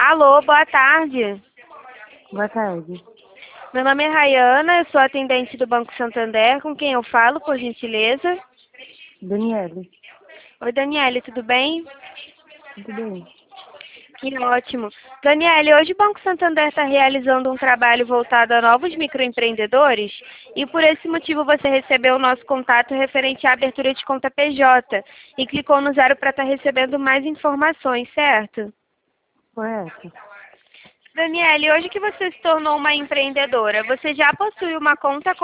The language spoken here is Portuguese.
Alô, boa tarde. Boa tarde. Meu nome é Rayana, eu sou atendente do Banco Santander. Com quem eu falo, por gentileza? Daniele, Oi, Daniele, tudo bem? tudo bem? Que ótimo. Daniele, hoje o Banco Santander está realizando um trabalho voltado a novos microempreendedores e por esse motivo você recebeu o nosso contato referente à abertura de conta PJ e clicou no 0 para estar recebendo mais informações, certo? Correto. Daniele, hoje que você se tornou uma empreendedora, você já possui uma conta